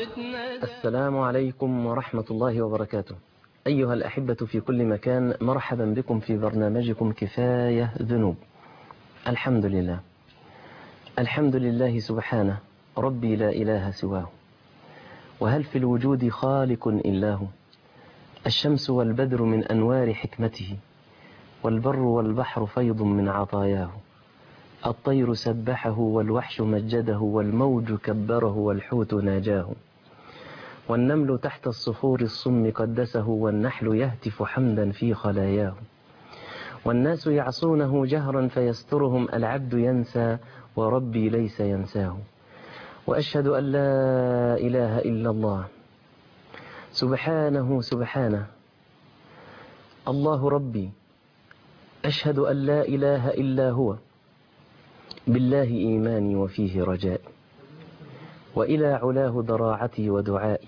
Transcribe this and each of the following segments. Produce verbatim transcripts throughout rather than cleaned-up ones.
السلام عليكم ورحمة الله وبركاته. أيها الأحبة في كل مكان، مرحبا بكم في برنامجكم كفاية ذنوب. الحمد لله، الحمد لله سبحانه ربي لا إله سواه، وهل في الوجود خالق إلا هو؟ الشمس والبدر من أنوار حكمته، والبر والبحر فيض من عطاياه، الطير سبحه والوحش مجده، والموج كبره والحوت ناجاه، والنمل تحت الصخور الصم قدسه، والنحل يهتف حمدا في خلاياه، والناس يعصونه جهرا فيسترهم، العبد ينسى وربي ليس ينساه. وأشهد أن لا إله إلا الله سبحانه سبحانه الله ربي، أشهد أن لا إله إلا هو، بالله إيماني وفيه رجائي، وإلى علاه ضراعتي ودعائي،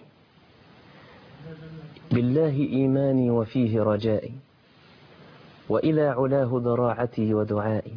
بالله إيماني وفيه رجائي، وإلى علاه ضراعتي ودعائي،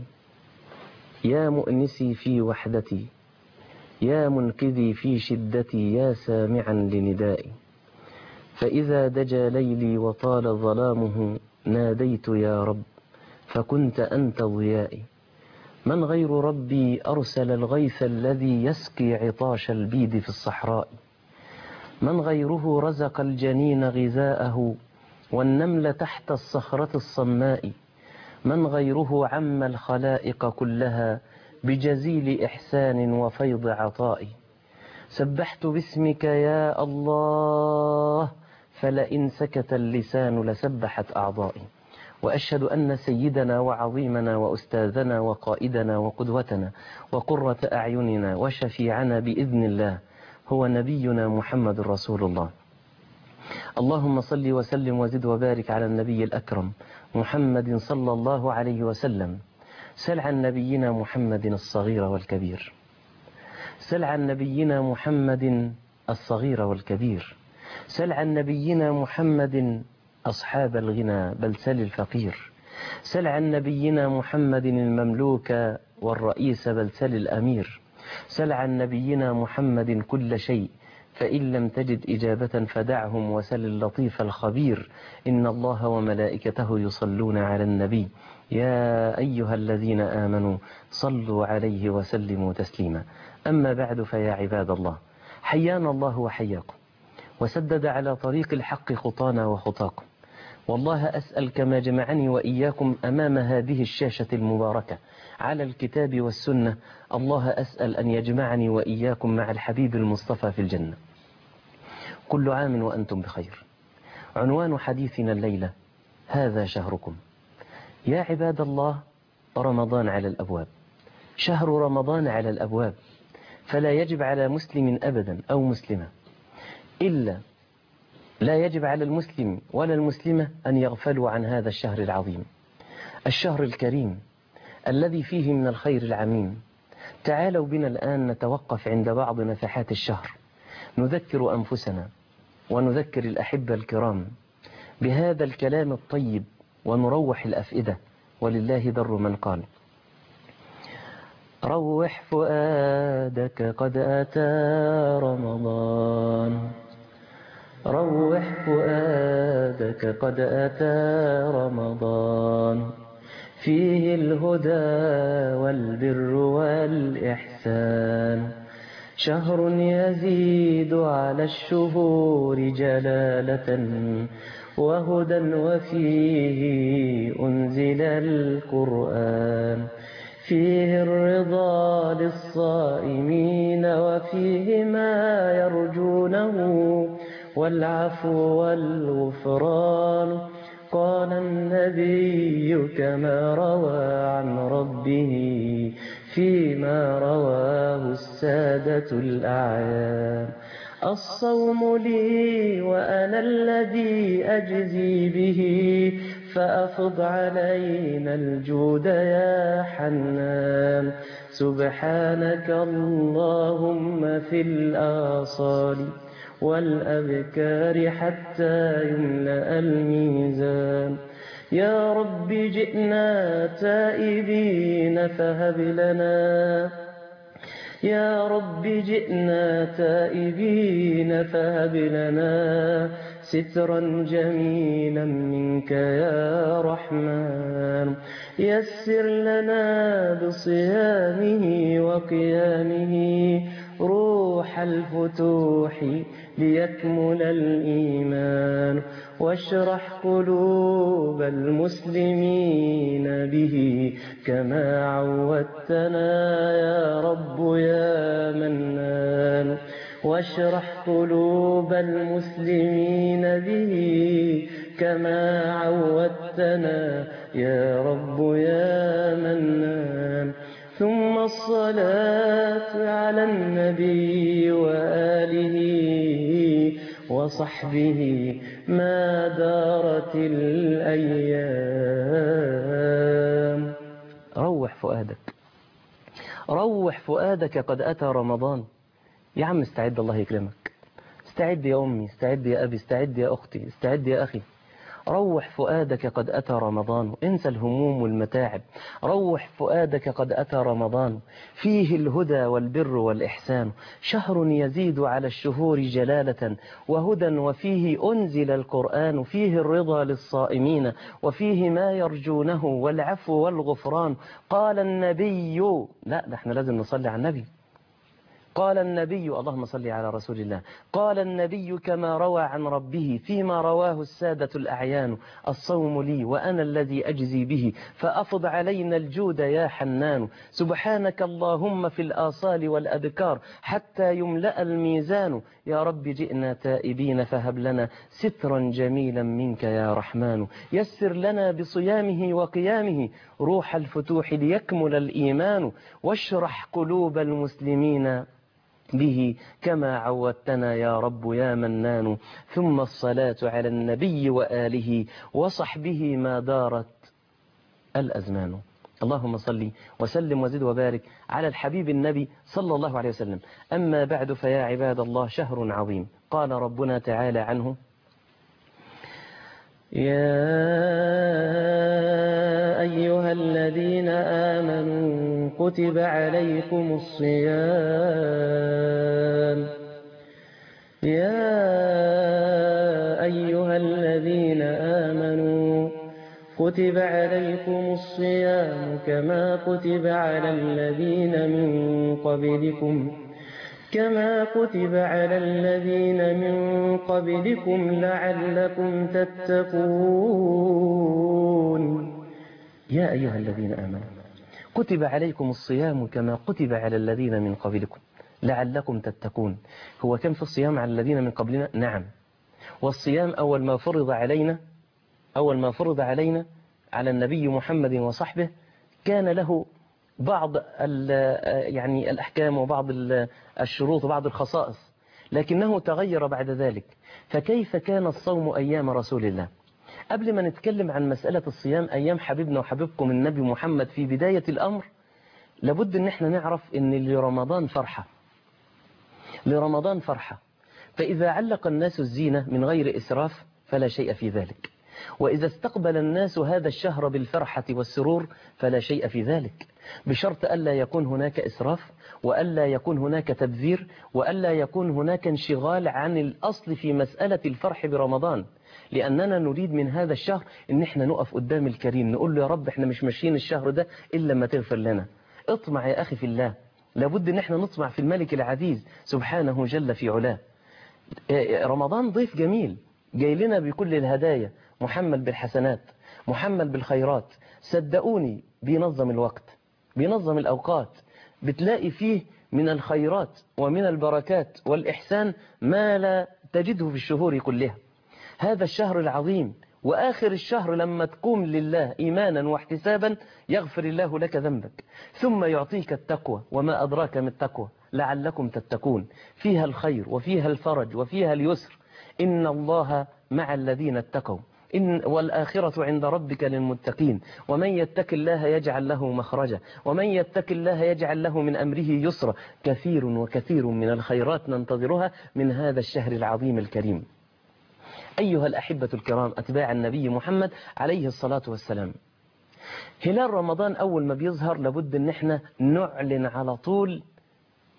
يا مؤنسي في وحدتي، يا منقذي في شدتي، يا سامعا لندائي، فإذا دجى ليلي وطال ظلامه، ناديت يا رب فكنت أنت ضيائي. من غير ربي أرسل الغيث الذي يسقي عطاش البيد في الصحراء؟ من غيره رزق الجنين غذاءه، والنمل تحت الصخرة الصماء؟ من غيره عم الخلائق كلها بجزيل إحسان وفيض عطاء؟ سبحت باسمك يا الله، فلئن سكت اللسان لسبحت أعضائي. وأشهد أن سيدنا وعظيمنا وأستاذنا وقائدنا وقدوتنا وقرة أعيننا وشفيعنا بإذن الله هو نبينا محمد رسول الله. اللهم صل وسلم وزد وبارك على النبي الأكرم محمد صلى الله عليه وسلم. سل عن نبينا محمد الصغير والكبير، سل عن نبينا محمد الصغير والكبير، سل عن نبينا محمد أصحاب الغنى بل سل الفقير، سل عن نبينا محمد المملوك والرئيس بل سل الأمير، سل عن نبينا محمد كل شيء، فإن لم تجد إجابة فدعهم وسل اللطيف الخبير. إن الله وملائكته يصلون على النبي، يا أيها الذين آمنوا صلوا عليه وسلموا تسليما. أما بعد، فيا عباد الله، حيانا الله وحياكم، وسدد على طريق الحق خطانا وخطاكم. والله أسأل كما جمعني وإياكم أمام هذه الشاشة المباركة على الكتاب والسنة، الله أسأل أن يجمعني وإياكم مع الحبيب المصطفى في الجنة. كل عام وأنتم بخير. عنوان حديثنا الليلة: هذا شهركم. يا عباد الله، رمضان على الأبواب، شهر رمضان على الأبواب، فلا يجب على مسلم أبدا أو مسلمة إلا لا يجب على المسلم ولا المسلمة أن يغفلوا عن هذا الشهر العظيم، الشهر الكريم الذي فيه من الخير العميم. تعالوا بنا الآن نتوقف عند بعض نفحات الشهر، نذكر أنفسنا ونذكر الأحبة الكرام بهذا الكلام الطيب، ونروح الأفئدة، ولله در من قال: روح فؤادك قد أتى رمضان، روح فؤادك قد أتى رمضان، فيه الهدى والبر والإحسان، شهر يزيد على الشهور جلالة وهدى، وفيه أنزل القرآن، فيه الرضا للصائمين، وفيه ما يرجونه والعفو والغفران. قال النبي كما روى عن ربه فيما رواه السادة الأعيان: الصوم لي وأنا الذي أجزي به، فأفض علينا الجود يا حنان. سبحانك اللهم في الآصال والأبكار حتى يملأ الميزان. يا رب جئنا تائبين فهب لنا يا رب جئنا تائبين فهب لنا سترا جميلا منك يا رحمن. يسر لنا بصيامه وقيامه روح الفتوح ليكمل الإيمان، واشرح قلوب المسلمين به كما عودتنا يا رب يا منان. واشرح قلوب المسلمين به كما عودتنا يا رب يا منان. ثم الصلاة على النبي وآله وصحبه ما دارت الأيام. روح فؤادك، روح فؤادك، قد أتى رمضان. يا عم استعد، الله يكرمك. استعد يا أمي، استعد يا أبي، استعد يا أختي، استعد يا أخي. روح فؤادك، قد أتى رمضان. انسى الهموم والمتاعب. روح فؤادك، قد أتى رمضان. فيه الهدى والبر والإحسان، شهر يزيد على الشهور جلالة وهدى، وفيه أنزل القرآن. فيه الرضا للصائمين، وفيه ما يرجونه والعفو والغفران. قال النبي، لا ده احنا لازم نصلي على النبي. قال النبي، اللهم صل على رسول الله. قال النبي كما روى عن ربه فيما رواه السادة الأعيان: الصوم لي وأنا الذي أجزي به، فأفض علينا الجود يا حنان. سبحانك اللهم في الآصال والأبكار حتى يملأ الميزان. يا رب جئنا تائبين فهب لنا سترا جميلا منك يا رحمن. يسر لنا بصيامه وقيامه روح الفتوح ليكمل الإيمان، واشرح قلوب المسلمين به كما عودتنا يا رب يا منان. ثم الصلاة على النبي وآله وصحبه ما دارت الأزمان. اللهم صل وسلم وزد وبارك على الحبيب النبي صلى الله عليه وسلم. أما بعد، فيا عباد الله، شهر عظيم قال ربنا تعالى عنه: يا أيها الذين آمنوا كتب عليكم الصيام يا أيها الذين آمنوا كتب عليكم الصيام كما كتب على الذين من قبلكم كما كتب على الذين من قبلكم لعلكم تتقون. يا أيها الذين آمنوا كتب عليكم الصيام كما كتب على الذين من قبلكم لعلكم تتقون. هو كان في الصيام على الذين من قبلنا؟ نعم. والصيام أول ما فرض علينا أول ما فرض علينا على النبي محمد وصحبه كان له بعض يعني الأحكام وبعض الشروط وبعض الخصائص، لكنه تغير بعد ذلك. فكيف كان الصوم أيام رسول الله؟ قبل ما نتكلم عن مسألة الصيام أيام حبيبنا وحبيبكم النبي محمد في بداية الأمر، لابد أن احنا نعرف أن لرمضان فرحة لرمضان فرحة فإذا علق الناس الزينة من غير إسراف فلا شيء في ذلك، وإذا استقبل الناس هذا الشهر بالفرحة والسرور فلا شيء في ذلك، بشرط ألا يكون هناك إسراف، وألا يكون هناك تبذير، وألا يكون هناك انشغال عن الأصل في مسألة الفرح برمضان. لأننا نريد من هذا الشهر إن احنا نقف قدام الكريم نقول له: يا رب احنا مش ماشيين الشهر ده إلا لما تغفر لنا. اطمع يا أخي في الله، لابد إن احنا نطمع في الملك العزيز سبحانه جل في علاه. رمضان ضيف جميل جاي لنا بكل الهدايا، محمل بالحسنات، محمل بالخيرات. صدقوني بينظم الوقت، بينظم الأوقات، بتلاقي فيه من الخيرات ومن البركات والإحسان ما لا تجده في الشهور كلها. هذا الشهر العظيم، وآخر الشهر لما تقوم لله إيمانا واحتسابا يغفر الله لك ذنبك، ثم يعطيك التقوى، وما أدراك من التقوى لعلكم تتقون. فيها الخير وفيها الفرج وفيها اليسر. إن الله مع الذين اتقوا إن والآخرة عند ربك للمتقين. ومن يتق الله يجعل له مخرجا، ومن يتق الله يجعل له من أمره يسرا. كثير وكثير من الخيرات ننتظرها من هذا الشهر العظيم الكريم. أيها الأحبة الكرام أتباع النبي محمد عليه الصلاة والسلام، هلال رمضان أول ما بيظهر لابد أن احنا نعلن على طول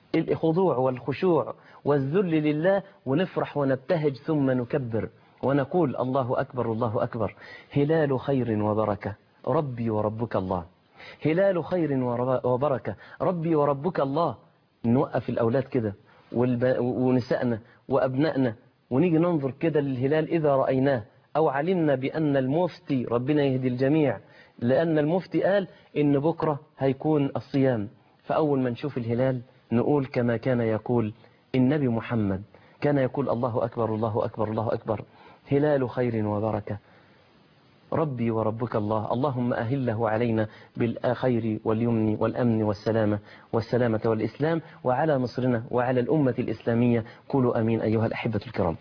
الخضوع والخشوع والذل لله، ونفرح ونبتهج ثم نكبر ونقول الله أكبر الله أكبر. هلال خير وبركة ربي وربك الله، هلال خير وبركة ربي وربك الله. نوقف الأولاد كده ونسائنا وأبنائنا ونيجي ننظر كده للهلال إذا رأيناه أو علمنا بأن المفتي، ربنا يهدي الجميع، لأن المفتي قال إن بكرة هيكون الصيام، فأول ما نشوف الهلال نقول كما كان يقول النبي محمد، كان يقول الله أكبر الله أكبر الله أكبر، هلال خير وبركة ربي وربك الله. اللهم أهله علينا بالخير واليمن والأمن والسلامة والسلامة والإسلام، وعلى مصرنا وعلى الأمة الإسلامية. قولوا أمين أيها الأحبة الكرام.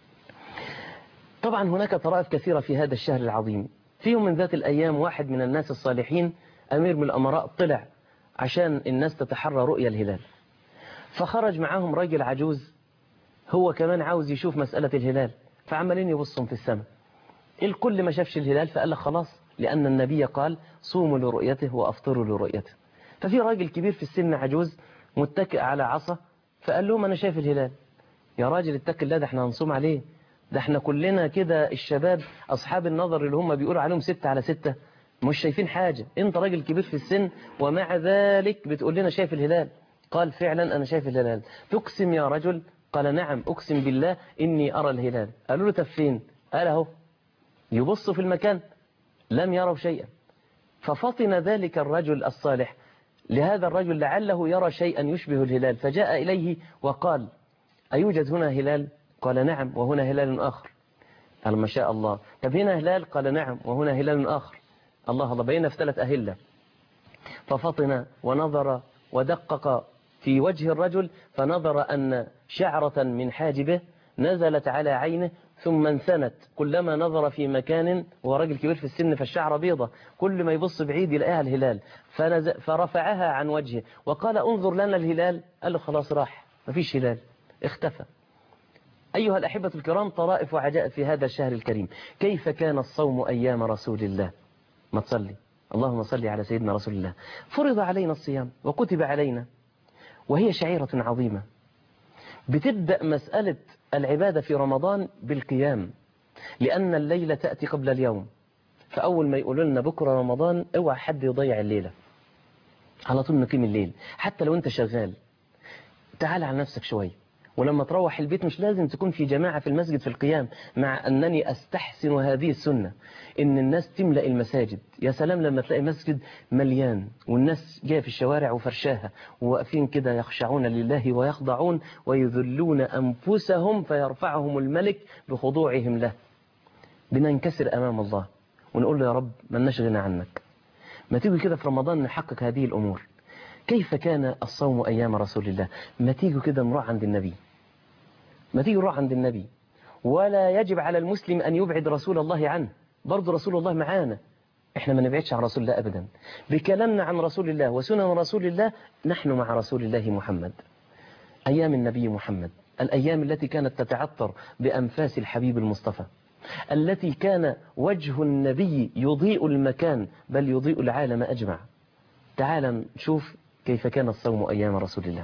طبعا هناك طرائف كثيرة في هذا الشهر العظيم. فيهم من ذات الأيام واحد من الناس الصالحين أمير من الأمراء طلع عشان الناس تتحرى رؤية الهلال، فخرج معاهم راجل عجوز هو كمان عاوز يشوف مسألة الهلال، فعمالين يبصهم في السماء. الكل ما شافش الهلال فقال لك خلاص، لأن النبي قال صوموا لرؤيته وأفطروا لرؤيته. ففي راجل كبير في السن عجوز متكئ على عصا، فقال لهم أنا شايف الهلال. يا راجل اتق الله، ده احنا هنصوم عليه، ده احنا كلنا كده الشباب أصحاب النظر اللي هم بيقولوا عليهم ستة على ستة مش شايفين حاجة، انت راجل كبير في السن ومع ذلك بتقول لنا شايف الهلال. قال فعلا أنا شايف الهلال. تقسم يا رجل؟ قال نعم أقسم بالله إني أرى الهلال. قالوا له طب فين؟ قال اهو. يبصوا في المكان لم يروا شيئا. ففطن ذلك الرجل الصالح لهذا الرجل لعله يرى شيئا يشبه الهلال، فجاء إليه وقال أيوجد هنا هلال؟ قال نعم وهنا هلال آخر. قال ما شاء الله. طب هنا هلال؟ قال نعم وهنا هلال آخر. الله الله، بينا في ثلاث أهلة. ففطن ونظر ودقق في وجه الرجل، فنظر أن شعرة من حاجبه نزلت على عينه ثم انثنت. كلما نظر في مكان، ورجل كبير في السن فالشعر بيضة، كل ما يبص بعيد يلاقيها الهلال، فرفعها عن وجهه وقال انظر لنا الهلال. قال له خلاص راح، مفيش هلال، اختفى. أيها الأحبة الكرام، طرائف وعجائب في هذا الشهر الكريم. كيف كان الصوم أيام رسول الله؟ ما تصلي اللهم صل على سيدنا رسول الله. فرض علينا الصيام وكتب علينا، وهي شعيرة عظيمة. بتبدأ مسألة العبادة في رمضان بالقيام، لأن الليلة تأتي قبل اليوم. فأول ما يقولوا لنا بكرة رمضان اوعى حد يضيع الليلة، على طول نقيم الليل. حتى لو انت شغال تعال على نفسك شوية، ولما تروح البيت مش لازم تكون في جماعة في المسجد في القيام، مع أنني أستحسن هذه السنة إن الناس تملأ المساجد. يا سلام لما تلاقي مسجد مليان والناس جاية في الشوارع وفرشاها وواقفين كده يخشعون لله ويخضعون ويذلون أنفسهم فيرفعهم الملك بخضوعهم له. بننكسر أمام الله ونقول له يا رب ما لناش غنى عنك. ما تيجي كده في رمضان نحقق هذه الأمور. كيف كان الصوم أيام رسول الله؟ ما تيجوا كده نروح عند النبي، ما تيجوا نروح عند النبي. ولا يجب على المسلم أن يبعد رسول الله عنه، برضو رسول الله معانا، احنا ما نبعدش عن رسول الله أبدا. بكلامنا عن رسول الله وسنن رسول الله نحن مع رسول الله محمد. أيام النبي محمد، الأيام التي كانت تتعطر بأنفاس الحبيب المصطفى، التي كان وجه النبي يضيء المكان بل يضيء العالم أجمع. تعال نشوف كيف كان الصوم أيام رسول الله.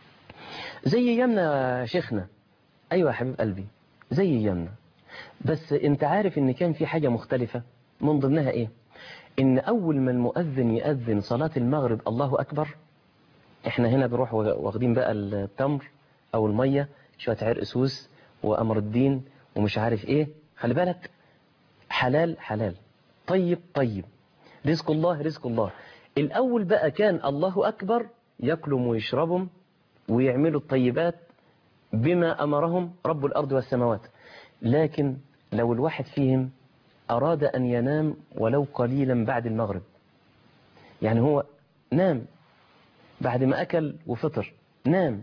زي أيامنا شيخنا. أيوة يا حبيب قلبي زي أيامنا، بس انت عارف ان كان في حاجة مختلفة من ضمنها ايه؟ ان اول ما المؤذن يأذن صلاة المغرب الله أكبر، احنا هنا بنروح واخدين بقى التمر او المية، شوية عرق سوس وأمر الدين ومش عارف ايه، خلي بالك، حلال حلال، طيب طيب، رزق الله رزق الله. الأول بقى كان الله أكبر يأكلوا ويشربوا ويعملوا الطيبات بما أمرهم رب الأرض والسماوات. لكن لو الواحد فيهم أراد أن ينام ولو قليلا بعد المغرب، يعني هو نام بعد ما أكل وفطر نام،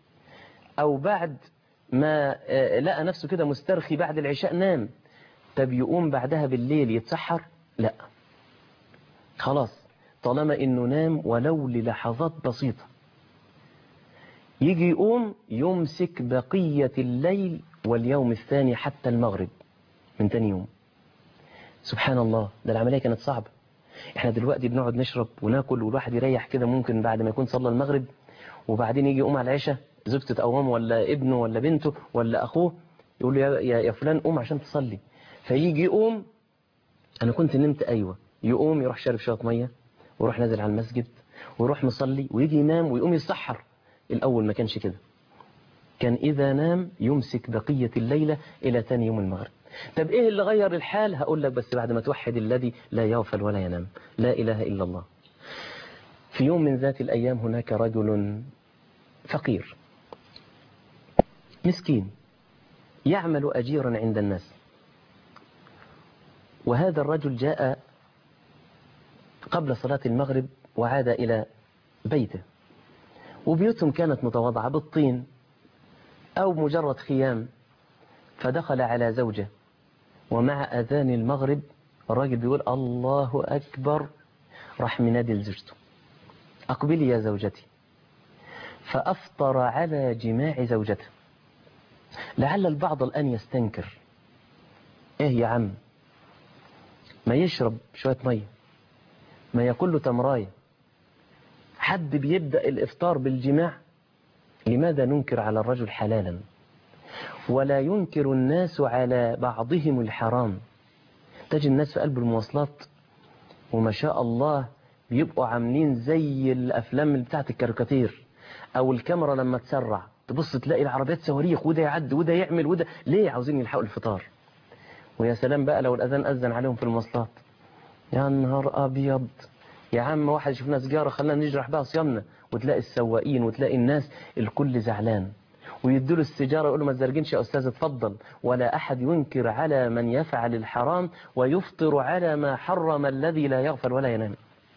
أو بعد ما لقى نفسه كده مسترخي بعد العشاء نام، طب يقوم بعدها بالليل يتسحر؟ لا، خلاص طالما إنه نام ولو للحظات بسيطة يجي يقوم يمسك بقية الليل واليوم الثاني حتى المغرب من تاني يوم. سبحان الله، ده العملية كانت صعبة. احنا دلوقتي بنقعد نشرب وناكل والواحد يريح كده ممكن بعد ما يكون صلى المغرب، وبعدين يجي يقوم على العشاء زوجته تقومه ولا ابنه ولا بنته ولا أخوه، يقول له يا, يا, يا فلان قوم عشان تصلي. فيجي يقوم، أنا كنت نمت أيوة، يقوم يروح شارب شوية مية ويروح نازل على المسجد ويروح مصلي ويجي ينام ويقوم يسحر. الأول ما كانش كده، كان إذا نام يمسك بقية الليلة إلى ثاني يوم المغرب. طب إيه اللي غير الحال؟ هقول لك بس بعد ما توحد الذي لا يغفل ولا ينام، لا إله إلا الله. في يوم من ذات الأيام هناك رجل فقير مسكين يعمل أجيرا عند الناس، وهذا الرجل جاء قبل صلاة المغرب وعاد إلى بيته، وبيوتهم كانت متواضعة بالطين أو مجرد خيام. فدخل على زوجة ومع أذان المغرب الراجل بيقول الله أكبر، راح منادي لزوجته أقبلي يا زوجتي، فأفطر على جماع زوجته. لعل البعض الآن يستنكر، إيه يا عم، ما يشرب شوية مية، ما ياكل له تمراية، حد بيبدأ الإفطار بالجماع؟ لماذا ننكر على الرجل حلالا ولا ينكر الناس على بعضهم الحرام؟ تجد الناس في قلب المواصلات وما شاء الله بيبقوا عاملين زي الأفلام اللي بتاعت الكاريكاتير، أو الكاميرا لما تسرع تبص تلاقي العربيات صواريخ، وده يعد وده يعمل وده، ليه؟ عاوزين يلحقوا الفطار. ويا سلام بقى لو الأذان أذن عليهم في المواصلات، يا نهار أبيض، يا عم واحد يشوفنا سجارة خلينا نجرح بها صيامنا. وتلاقي السواقين وتلاقي الناس الكل زعلان، ويدوا السجارة يقولوا ما تزرجنش يا أستاذ اتفضل. ولا أحد ينكر على من يفعل الحرام ويفطر على ما حرم الذي لا يغفل ولا ينام.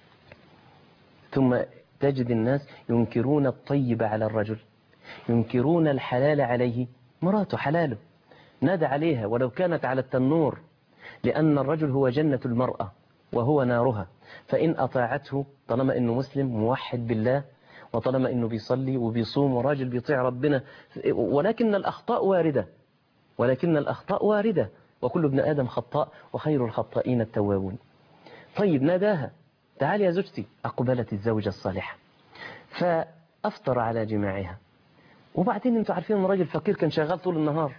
ثم تجد الناس ينكرون الطيب على الرجل، ينكرون الحلال عليه. مراته حلاله نادى عليها ولو كانت على التنور، لأن الرجل هو جنة المرأة وهو نارها، فإن أطاعته طالما إنه مسلم موحد بالله، وطالما إنه بيصلي وبيصوم وراجل بيطيع ربنا. ولكن الأخطاء واردة، ولكن الأخطاء واردة وكل ابن آدم خطاء وخير الخطائين التوابون. طيب ناداها تعالي يا زوجتي، أقبلت الزوجة الصالحة فأفطر على جماعها. وبعدين انتوا عارفين ان راجل فقير كان شغال طول النهار،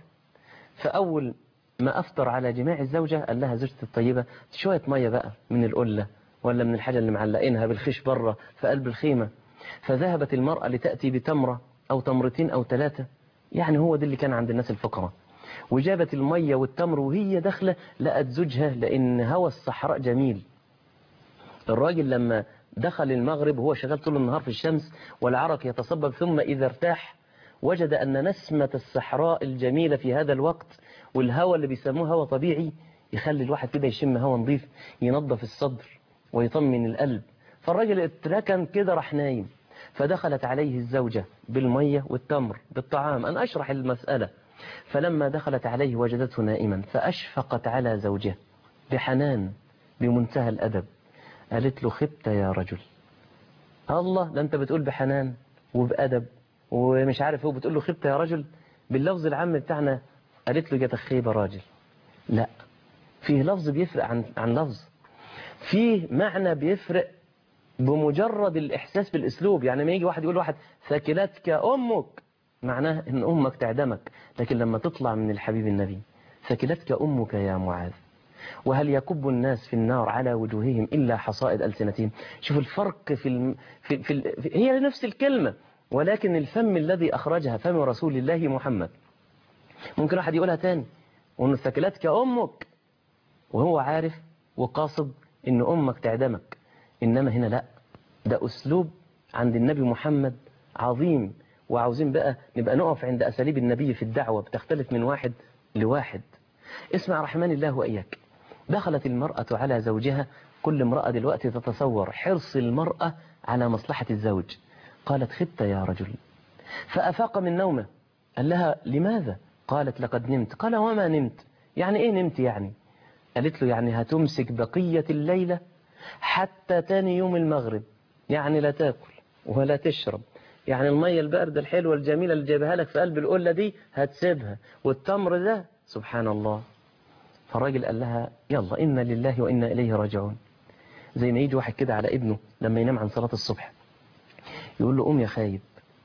فأول ما أفطر على جماع الزوجة قال لها زوجتي الطيبة شوية مية بقى من القلة ولا من الحاجة اللي معلقينها بالخيش بره في قلب الخيمة. فذهبت المرأة لتأتي بتمرة أو تمرتين أو ثلاثة، يعني هو ده اللي كان عند الناس الفقراء، وجابت المية والتمر وهي داخلة لقت زوجها، لأن هوى الصحراء جميل. الراجل لما دخل المغرب وهو شغال طول النهار في الشمس والعرق يتصبب، ثم إذا ارتاح وجد أن نسمة الصحراء الجميلة في هذا الوقت والهوى اللي بيسموه هوى طبيعي يخلي الواحد كده يشم هوى نظيف ينظف الصدر ويطمن القلب. فالراجل اتركن كده راح نايم. فدخلت عليه الزوجة بالمية والتمر بالطعام. أنا أشرح المسألة. فلما دخلت عليه وجدته نائما فأشفقت على زوجها بحنان بمنتهى الأدب، قالت له خبت يا رجل. الله، ده أنت بتقول بحنان وبأدب ومش عارف هو بتقول له خبت يا رجل باللفظ العام بتاعنا. قالت له جت خيبة راجل. لا، فيه لفظ بيفرق عن عن لفظ، فيه معنى بيفرق بمجرد الإحساس بالأسلوب. يعني ما يجي واحد يقول واحد ثكلتك أمك، معناه إن أمك تعدمك. لكن لما تطلع من الحبيب النبي ثكلتك أمك يا معاذ، وهل يكب الناس في النار على وجوههم إلا حصائد ألسنتهم. شوف الفرق في, الم... في, في, في هي نفس الكلمة، ولكن الفم الذي أخرجها فم رسول الله محمد. ممكن واحد يقولها تاني وأن ثكلتك أمك وهو عارف وقاصد إن أمك تعدمك، إنما هنا لا، ده أسلوب عند النبي محمد عظيم. وعاوزين بقى نبقى نقف عند أساليب النبي في الدعوة، بتختلف من واحد لواحد. اسمع رحمن الله وإياك. دخلت المرأة على زوجها. كل امرأة دلوقتي تتصور حرص المرأة على مصلحة الزوج. قالت خبت يا رجل. فأفاق من نومه. قال لها لماذا؟ قالت لقد نمت. قال وما نمت؟ يعني ايه نمت يعني؟ قالت له يعني هتمسك بقية الليلة حتى تاني يوم المغرب، يعني لا تاكل ولا تشرب، يعني المية الباردة الحلوة الجميلة اللي جايبها لك في قلب القلة دي هتسيبها، والتمر ده سبحان الله. فالراجل قال لها يلا إنا لله وإنا إليه راجعون. زي ما يجي واحد كده على ابنه لما ينام عن صلاة الصبح يقول له قوم يا خايب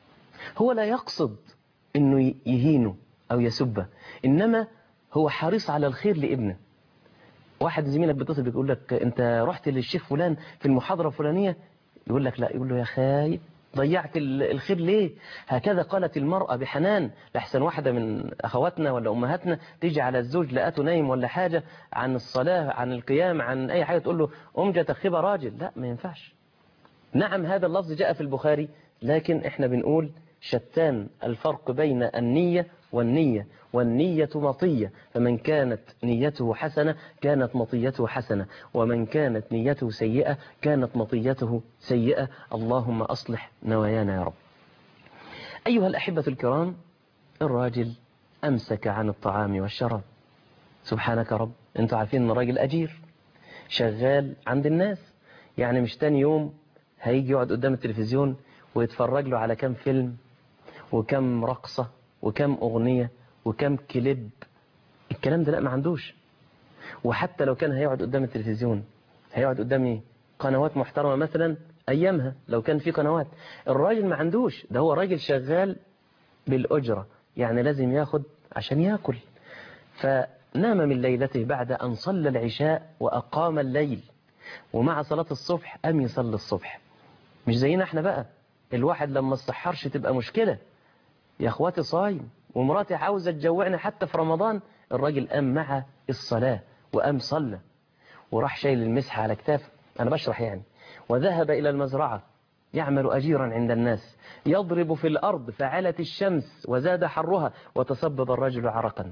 هو لا يقصد انه يهينه او يسبه، انما هو حريص على الخير لابنه. واحد زميلك بيتصل بيقول لك انت رحت للشيخ فلان في المحاضرة الفلانية، يقول لك لا، يقول له يا خايب ضيعت الخير ليه؟ هكذا قالت المرأة بحنان، لحسن واحدة من أخواتنا ولا أمهاتنا تيجي على الزوج لقاته نايم ولا حاجة عن الصلاة عن القيام عن أي حاجة، تقول له أمجى تخيبة راجل. لا، ما ينفعش. نعم هذا اللفظ جاء في البخاري، لكن احنا بنقول شتان الفرق بين النية والنية، والنية مطية، فمن كانت نيته حسنة كانت مطيته حسنة، ومن كانت نيته سيئة كانت مطيته سيئة. اللهم أصلح نوايانا يا رب. أيها الأحبة الكرام، الراجل أمسك عن الطعام والشراب. سبحانك رب، أنتوا عارفين أن الراجل أجير شغال عند الناس، يعني مش تاني يوم هيجي يقعد قدام التلفزيون ويتفرج له على كم فيلم وكم رقصة وكم أغنية وكم كليب. الكلام ده لا، ما عندوش. وحتى لو كان هيقعد قدام التلفزيون هيقعد قدام ايه؟ قنوات محترمة مثلا أيامها لو كان في قنوات. الراجل ما عندوش، ده هو راجل شغال بالأجرة، يعني لازم ياخد عشان ياكل. فنام من ليلته بعد أن صلى العشاء وأقام الليل، ومع صلاة الصبح أم يصلي الصبح. مش زينا احنا بقى، الواحد لما الصحرش تبقى مشكلة. يا اخواتي صايم ومراتي عاوزة تجوعني حتى في رمضان، الراجل قام مع الصلاة وقام صلى وراح شايل المسحة على كتافه، أنا بشرح يعني، وذهب إلى المزرعة يعمل أجيرا عند الناس، يضرب في الأرض فعلت الشمس وزاد حرها وتصبب الرجل عرقا.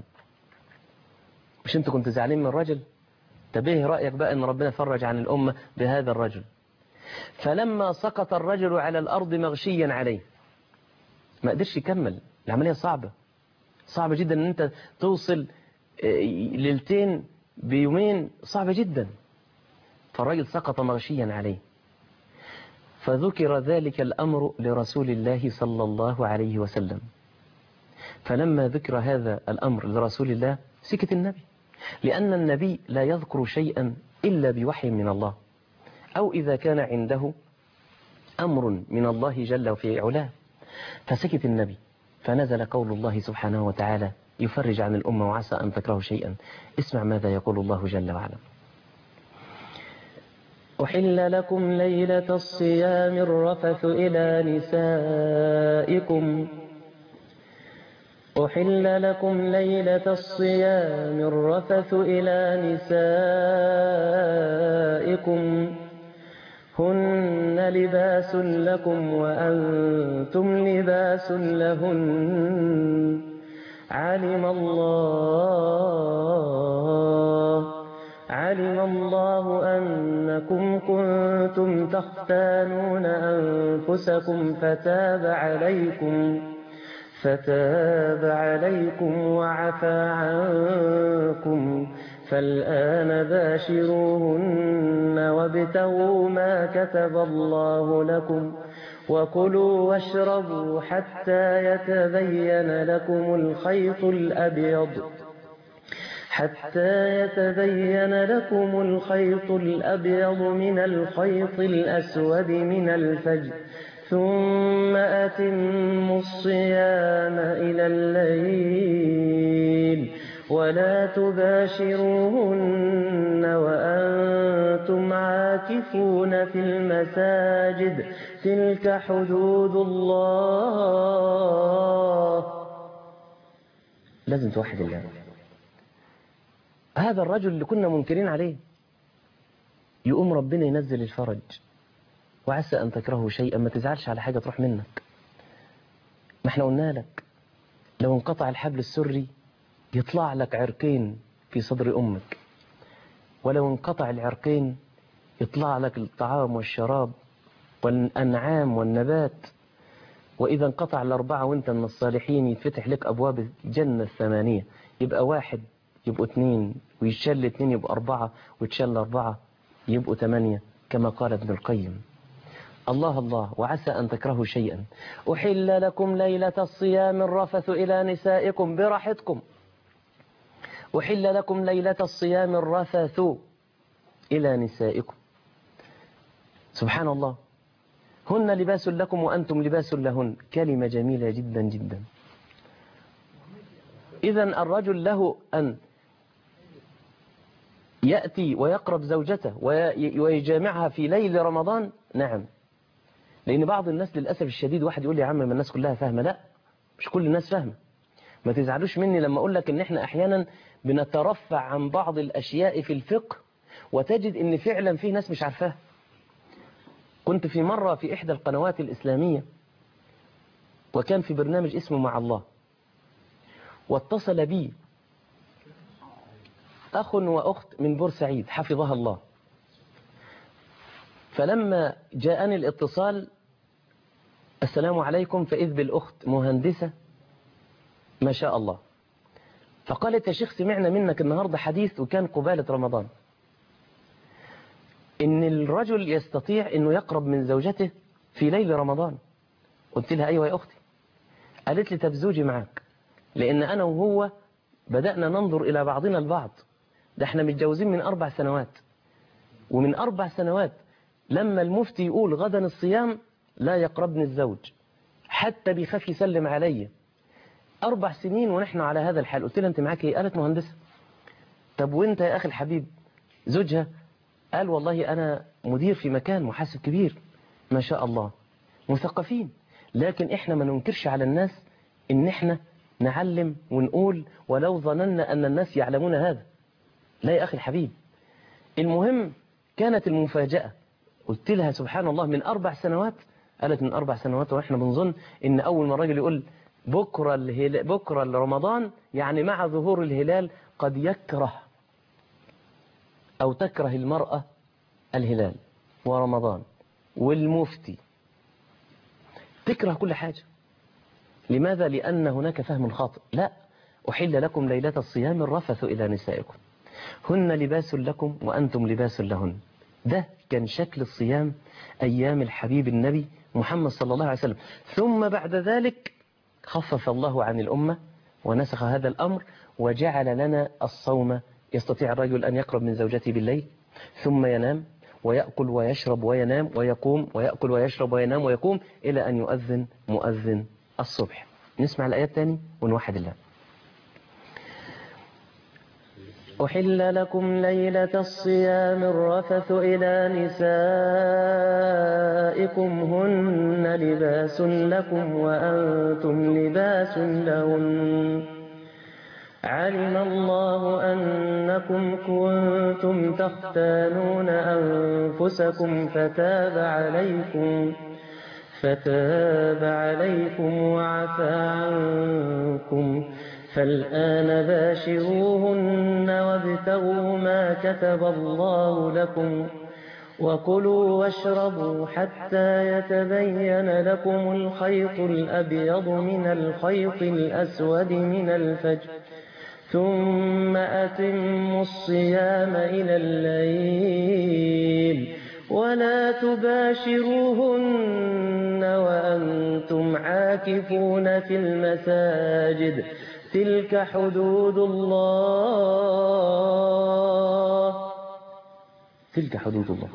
مش انت كنت زعلين من الرجل؟ تبيه رأيك بقى ان ربنا فرج عن الأمة بهذا الرجل. فلما سقط الرجل على الأرض مغشيا عليه ما قدرش يكمل. العملية صعبة، صعبة جدا ان انت توصل ليلتين بيومين، صعبة جدا. فالرجل سقط مغشيا عليه، فذكر ذلك الأمر لرسول الله صلى الله عليه وسلم. فلما ذكر هذا الأمر لرسول الله سكت النبي، لأن النبي لا يذكر شيئا إلا بوحي من الله، أو إذا كان عنده أمر من الله جل في علاه. فسكت النبي، فنزل قول الله سبحانه وتعالى يفرج عن الأمة وعسى أن تكرهوا شيئا. اسمع ماذا يقول الله جل وعلا: أحل لكم ليلة الصيام الرفث إلى نسائكم أحل لكم ليلة الصيام الرفث إلى نسائكم هن لباس لكم وأنتم لباس لهن علم الله علم الله أنكم كنتم تختانون أنفسكم فتاب عليكم فتاب عليكم وعفى عنكم فالآن باشروهن وابتغوا ما كتب الله لكم وكلوا واشربوا حتى يتبين لكم الخيط الأبيض حتى يتبين لكم الخيط الأبيض من الخيط الأسود من الفجر ثم أتموا الصيام إلى الليل ولا تباشروهن وأنتم عاكفون في المساجد تلك حدود الله. لازم توحد الله. هذا الرجل اللي كنا منكرين عليه يقوم ربنا ينزل الفرج، وعسى أن تكرهوا شيئا، ما تزعلش على حاجة تروح منك. ما احنا قلنا لك لو انقطع الحبل السري يطلع لك عرقين في صدر أمك، ولو انقطع العرقين يطلع لك الطعام والشراب والأنعام والنبات، وإذا انقطع الأربعة وانت من الصالحين يتفتح لك أبواب الجنة الثمانية، يبقى واحد يبقوا اثنين، ويتشل اثنين يبقوا أربعة، ويتشل أربعة يبقوا ثمانية، كما قال ابن القيم. الله الله. وعسى أن تكرهوا شيئا أحل لكم ليلة الصيام الرفث إلى نسائكم، براحتكم. أحل لكم ليلة الصيام الرفث إلى نسائكم. سبحان الله. هن لباس لكم وأنتم لباس لهن، كلمة جميلة جدا جدا. إذن الرجل له أن يأتي ويقرب زوجته ويجامعها في ليل رمضان، نعم. لأن بعض الناس للأسف الشديد، واحد يقول لي يا عم ما الناس كلها فاهمة، لا، مش كل الناس فاهمة. ما تزعلوش مني لما أقول لك إن إحنا أحيانا بنترفع عن بعض الأشياء في الفقه وتجد إن فعلا فيه ناس مش عارفاها. كنت في مرة في إحدى القنوات الإسلامية، وكان في برنامج اسمه مع الله، واتصل بي أخ وأخت من بورسعيد حفظها الله. فلما جاءني الاتصال السلام عليكم، فإذ بالأخت مهندسة ما شاء الله، فقالت يا شيخ سمعنا منك النهاردة حديث وكان قبالة رمضان إن الرجل يستطيع إنه يقرب من زوجته في ليل رمضان. قلت لها أيوة يا أختي. قالت لي طب زوجي معاك، لأن أنا وهو بدأنا ننظر إلى بعضنا البعض، ده احنا متجوزين من أربع سنوات، ومن أربع سنوات لما المفتي يقول غدا الصيام لا يقربني الزوج، حتى بيخاف يسلم علي. أربع سنين ونحن على هذا الحال. قلت لها أنت معاك إيه؟ قالت مهندسة. طب وأنت يا أخي الحبيب زوجها؟ قال والله أنا مدير في مكان محاسب كبير ما شاء الله، مثقفين. لكن إحنا ما ننكرش على الناس إن إحنا نعلم ونقول ولو ظننا أن الناس يعلمون هذا. لا يا أخي الحبيب. المهم كانت المفاجأة، قلت لها سبحان الله من أربع سنوات. قالت من أربع سنوات وإحنا بنظن إن أول ما الراجل يقول بكرة الهلال بكرة رمضان يعني مع ظهور الهلال قد يكره أو تكره المرأة الهلال ورمضان والمفتي، تكره كل حاجة. لماذا؟ لأن هناك فهم خاطئ. لا، أحل لكم ليلة الصيام الرفث إلى نسائكم هن لباس لكم وأنتم لباس لهن. ده كان شكل الصيام أيام الحبيب النبي محمد صلى الله عليه وسلم. ثم بعد ذلك خفف الله عن الأمة ونسخ هذا الأمر وجعل لنا الصوم. يستطيع الرجل أن يقرب من زوجته بالليل ثم ينام ويأكل ويشرب وينام ويقوم ويأكل ويشرب وينام ويقوم إلى أن يؤذن مؤذن الصبح. نسمع الآيات تاني ونوحد الله. أحل لكم ليلة الصيام الرفث إلى نسائكم هن لباس لكم وأنتم لباس لهن علم الله أنكم كنتم تختانون أنفسكم فتاب عليكم فتاب عليكم وعفى عنكم فالآن باشروهن وابتغوا ما كتب الله لكم وكلوا واشربوا حتى يتبين لكم الخيط الأبيض من الخيط الأسود من الفجر ثم أتموا الصيام إلى الليل ولا تباشروهن وأنتم عاكفون في المساجد تلك حدود الله تلك حدود الله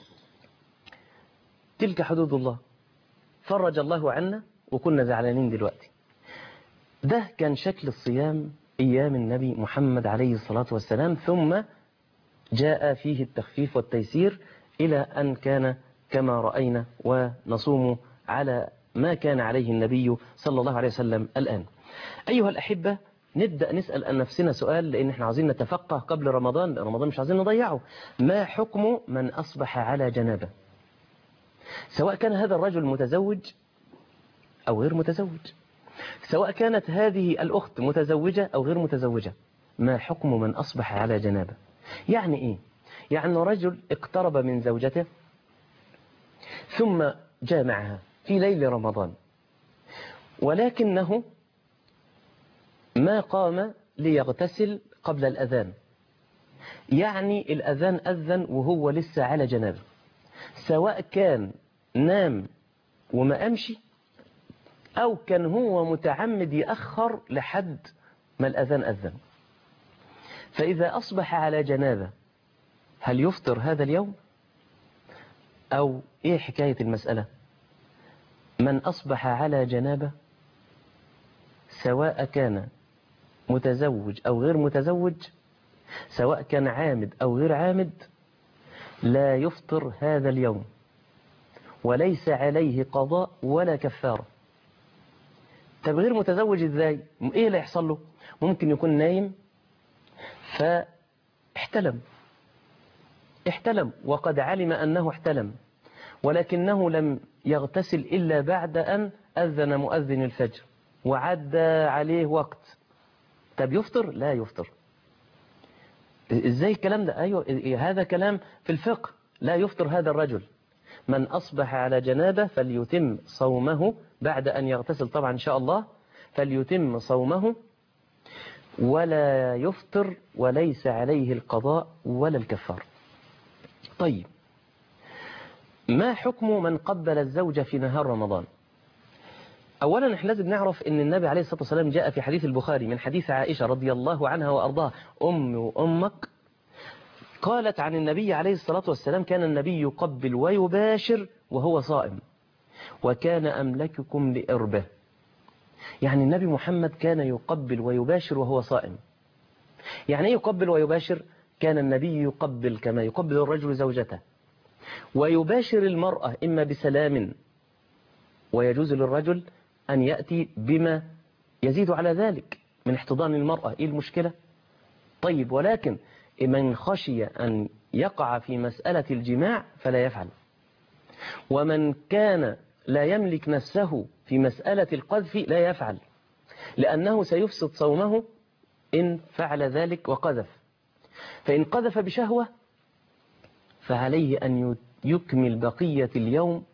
تلك حدود الله. فرج الله عنا وكنا زعلانين دلوقتي. ده كان شكل الصيام أيام النبي محمد عليه الصلاة والسلام، ثم جاء فيه التخفيف والتيسير إلى أن كان كما رأينا ونصوم على ما كان عليه النبي صلى الله عليه وسلم. الآن أيها الأحبة نبدأ نسأل أن نفسنا سؤال، لأن احنا عايزين نتفقه قبل رمضان، رمضان مش عايزين نضيعه. ما حكم من أصبح على جنابه؟ سواء كان هذا الرجل متزوج أو غير متزوج، سواء كانت هذه الأخت متزوجة أو غير متزوجة، ما حكم من أصبح على جنابه؟ يعني إيه؟ يعني رجل اقترب من زوجته ثم جامعها في ليل رمضان، ولكنه ما قام ليغتسل قبل الأذان، يعني الأذان أذن وهو لسه على جنابه، سواء كان نام وما أمشي أو كان هو متعمد يأخر لحد ما الأذان أذن. فإذا أصبح على جنابه هل يفطر هذا اليوم أو إيه حكاية المسألة؟ من أصبح على جنابة سواء كان متزوج أو غير متزوج، سواء كان عامد أو غير عامد، لا يفطر هذا اليوم وليس عليه قضاء ولا كفارة. طب غير متزوج ازاي؟ ايه اللي يحصل له؟ ممكن يكون نايم فاحتلم احتلم وقد علم أنه احتلم، ولكنه لم يغتسل إلا بعد أن أذن مؤذن الفجر وعدى عليه وقت. طب يفطر؟ لا يفطر. ازاي الكلام ده؟ ايوه هذا كلام في الفقه. لا يفطر هذا الرجل. من أصبح على جنابه فليتم صومه بعد أن يغتسل طبعا إن شاء الله، فليتم صومه ولا يفطر وليس عليه القضاء ولا الكفار. طيب، ما حكم من قبل الزوجة في نهار رمضان؟ أولا احنا لازم نعرف أن النبي عليه الصلاة والسلام جاء في حديث البخاري من حديث عائشة رضي الله عنها وأرضاها أم وأمك، قالت عن النبي عليه الصلاة والسلام: كان النبي يقبل ويباشر وهو صائم، وكان أملككم لإربه. يعني النبي محمد كان يقبل ويباشر وهو صائم. يعني ايه يقبل ويباشر؟ كان النبي يقبل كما يقبل الرجل زوجته، ويباشر المرأة إما بسلام، ويجوز للرجل أن يأتي بما يزيد على ذلك من احتضان المرأة. إيه المشكلة؟ طيب، ولكن من خشي أن يقع في مسألة الجماع فلا يفعل. ومن كان لا يملك نفسه في مسألة القذف لا يفعل، لأنه سيفسد صومه إن فعل ذلك وقذف. فإن قذف بشهوة فعليه أن يكمل بقية اليوم،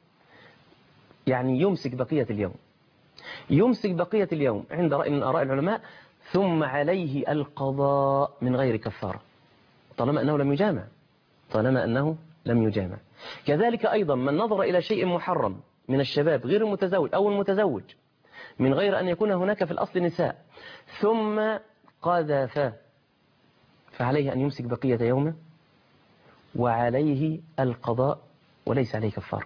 يعني يمسك بقية اليوم يمسك بقية اليوم عند رأي من آراء العلماء، ثم عليه القضاء من غير كفارة طالما أنه لم يجامع طالما أنه لم يجامع. كذلك أيضا من نظر إلى شيء محرم من الشباب غير المتزوج أو المتزوج من غير أن يكون هناك في الأصل نساء ثم قذف، فعليه أن يمسك بقية يومه وعليه القضاء وليس عليه كفارة.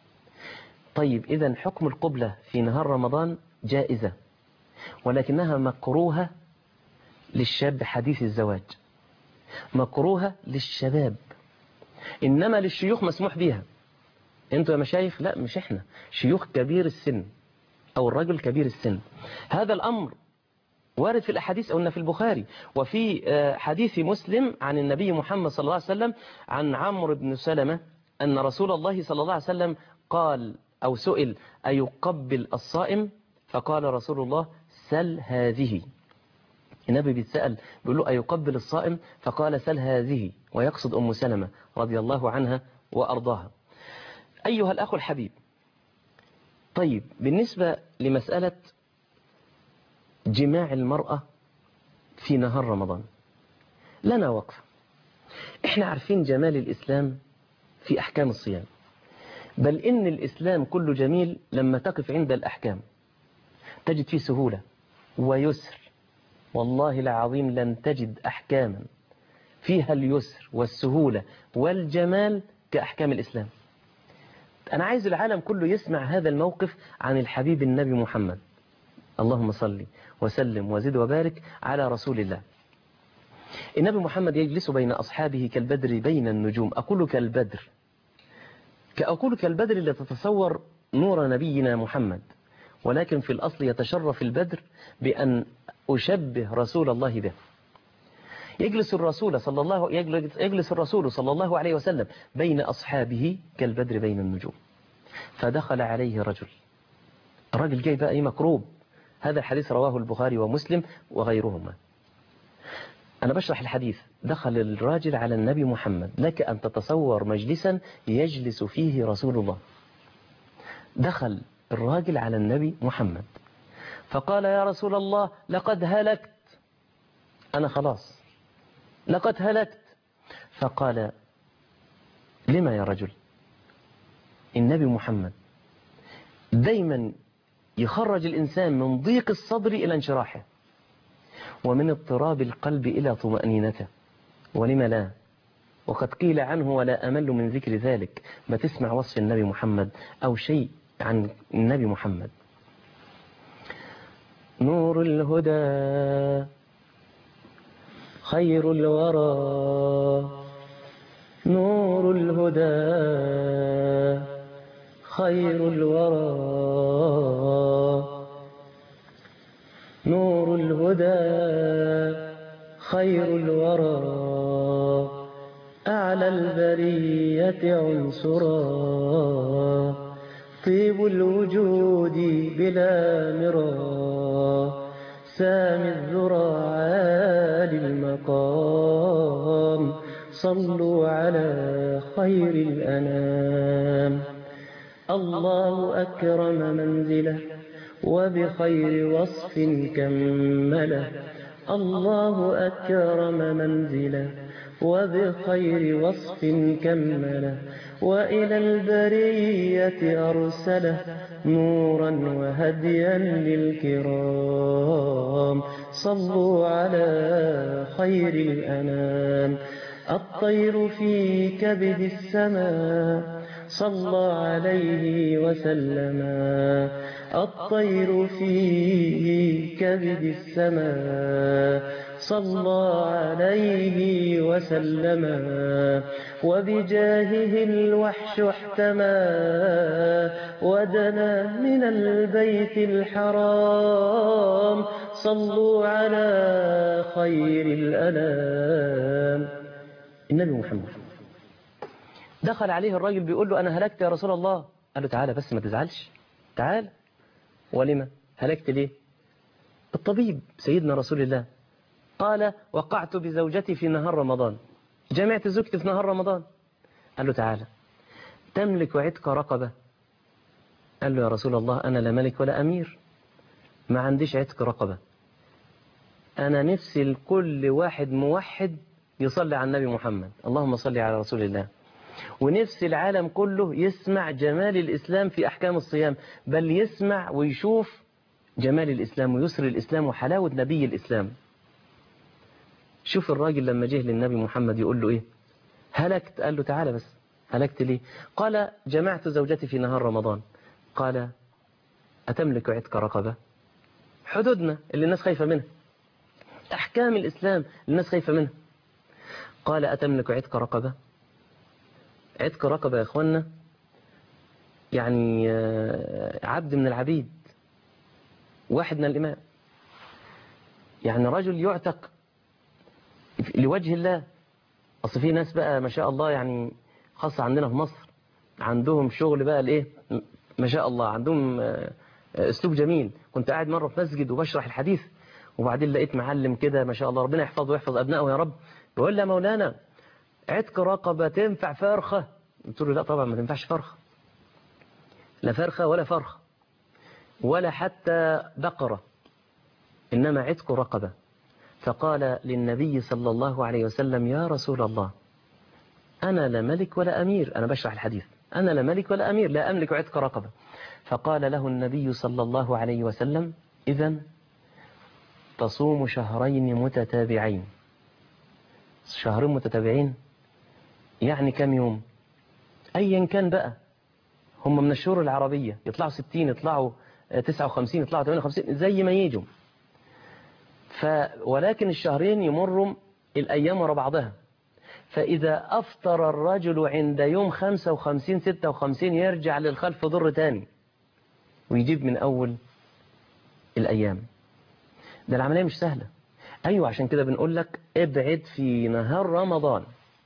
طيب، إذن حكم القبلة في نهار رمضان جائزة، ولكنها مكروهة للشاب حديث الزواج، مكروهة للشباب، إنما للشيوخ مسموح بها. أنتوا يا مشايخ؟ لا، مش إحنا، شيوخ كبير السن أو الرجل كبير السن. هذا الأمر وارد في الأحاديث، أو في البخاري وفي حديث مسلم عن النبي محمد صلى الله عليه وسلم عن عمرو بن سلمة أن رسول الله صلى الله عليه وسلم قال أو سئل: أيقبل الصائم؟ فقال رسول الله: سل هذه. النبي بيتسأل بيقول له: أيقبل الصائم؟ فقال: سل هذه، ويقصد أم سلمة رضي الله عنها وأرضاها. أيها الأخ الحبيب، طيب بالنسبة لمسألة جماع المرأة في نهار رمضان لنا وقفة. احنا عارفين جمال الإسلام في أحكام الصيام، بل إن الإسلام كله جميل لما تقف عند الأحكام تجد فيه سهولة ويسر. والله العظيم لن تجد أحكاما فيها اليسر والسهولة والجمال كأحكام الإسلام. أنا عايز العالم كله يسمع هذا الموقف عن الحبيب النبي محمد، اللهم صل وسلم وزد وبارك على رسول الله. النبي محمد يجلس بين أصحابه كالبدر بين النجوم. أقول كالبدر، كأقول كالبدر اللي تتصور نور نبينا محمد، ولكن في الأصل يتشرف البدر بأن أشبه رسول الله به. يجلس الرسول صلى الله يجلس, يجلس الرسول صلى الله عليه وسلم بين أصحابه كالبدر بين النجوم. فدخل عليه رجل، الرجل جاي بقى أي مكروب. هذا الحديث رواه البخاري ومسلم وغيرهما. أنا بشرح الحديث. دخل الراجل على النبي محمد، لك أن تتصور مجلسا يجلس فيه رسول الله. دخل الراجل على النبي محمد فقال: يا رسول الله، لقد هلكت، أنا خلاص لقد هلكت. فقال: لما يا رجل؟ النبي محمد دايما يخرج الإنسان من ضيق الصدر إلى انشراحه، ومن اضطراب القلب إلى طمأنينته. ولم لا؟ وقد قيل عنه: ولا أمل من ذكر ذلك. ما تسمع وصف النبي محمد أو شيء عن النبي محمد. نور الهدى خير الورى، نور الهدى خير الورى، نور الهدى خير الورى، أعلى البرية عنصرا، طيب الوجود بلا مرى، سامي الذرى عالي المقام، صلوا على خير الأنام. الله أكرم منزله وبخير وصف كمله، الله أكرم منزله وبخير وصف كمله، وإلى البرية أرسله نورا وهديا للكرام، صلوا على خير الأنام. الطير في كبد السماء صلى عليه وسلم، الطير في كبد السماء صلى عليه وسلم، وبجاهه الوحش احتمى ودنا من البيت الحرام، صلوا على خير الأنام. النبي محمد دخل عليه الراجل بيقول له أنا هلكت يا رسول الله. قال له تعالى بس ما تزعلش، تعال. ولما هلكت ليه؟ الطبيب سيدنا رسول الله قال وقعت بزوجتي في نهار رمضان، جمعت زوجتي في نهار رمضان. قال له تعالى تملك عتق رقبة؟ قال له يا رسول الله أنا لا ملك ولا أمير، ما عنديش عتق رقبة، أنا نفسي لكل واحد موحد يصلي على النبي محمد، اللهم صل على رسول الله، ونفسي العالم كله يسمع جمال الإسلام في أحكام الصيام، بل يسمع ويشوف جمال الإسلام ويسر الإسلام وحلاوة نبي الإسلام. شوف الراجل لما جه للنبي محمد يقول له إيه؟ هلكت. قال له تعالى بس، هلكت ليه؟ قال جمعت زوجتي في نهار رمضان. قال أتملك عتق رقبة؟ حدودنا اللي الناس خايفة منها، أحكام الإسلام اللي الناس خايفة منها. قال أتملك عتق رقبة؟ عتق رقبة يا إخوانا يعني عبد من العبيد، واحد من الإمام، يعني رجل يعتق لوجه الله. أصل في ناس بقى ما شاء الله يعني خاصة عندنا في مصر عندهم شغل بقى الإيه ما شاء الله، عندهم أسلوب جميل. كنت قاعد مرة في مسجد وبشرح الحديث، وبعدين لقيت معلم كده ما شاء الله ربنا يحفظه ويحفظ أبنائه يا رب، يقول لي مولانا عتق رقبة تنفع فرخة؟ قلت له لا طبعا ما تنفعش فرخة، لا فرخة ولا فرخة ولا حتى بقرة، إنما عتق رقبة. فقال للنبي صلى الله عليه وسلم يا رسول الله أنا لا ملك ولا أمير، أنا بشرح الحديث، أنا لا ملك ولا أمير، لا أملك عتق رقبة. فقال له النبي صلى الله عليه وسلم إذن تصوم شهرين متتابعين. شهرين متتابعين يعني كم يوم؟ أيا كان بقى، هم من الشهور العربية يطلعوا ستين، يطلعوا تسعة وخمسين، يطلعوا ثمانية وخمسين، زي ما يجوا. ف ولكن الشهرين يمروا الأيام ورا بعضها، فإذا أفطر الرجل عند يوم خمسة وخمسين ستة وخمسين يرجع للخلف ضر تاني ويجيب من أول الأيام. ده العملية مش سهلة. أيوة عشان كده بنقول لك ابعد في نهار رمضان.